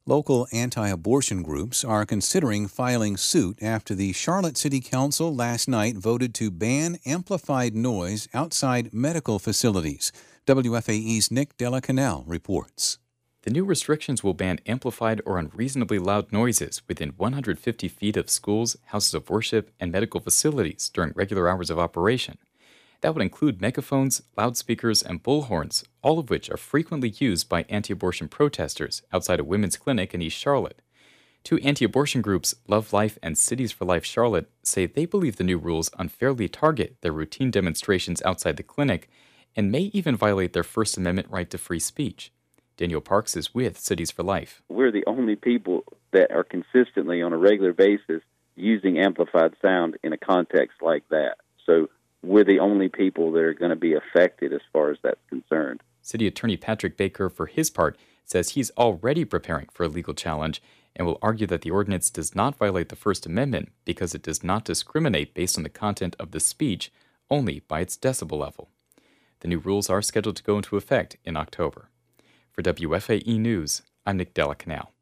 Local anti-abortion groups are considering filing suit after the Charlotte City Council last night voted to ban amplified noise outside medical facilities. WFAE's Nick Della Canal reports. The new restrictions will ban amplified or unreasonably loud noises within 150 feet of schools, houses of worship, and medical facilities during regular hours of operation. That would include megaphones, loudspeakers, and bullhorns, all of which are frequently used by anti-abortion protesters outside a women's clinic in East Charlotte. Two anti-abortion groups, Love Life and Cities for Life Charlotte, say they believe the new rules unfairly target their routine demonstrations outside the clinic and may even violate their First Amendment right to free speech. Daniel Parks is with Cities for Life. We're the only people that are consistently on a regular basis using amplified sound in a context like that. So we're the only people that are going to be affected as far as that's concerned. City Attorney Patrick Baker, for his part, says he's already preparing for a legal challenge and will argue that the ordinance does not violate the First Amendment because it does not discriminate based on the content of the speech, only by its decibel level. The new rules are scheduled to go into effect in October. For WFAE News, I'm Nick Della Canal.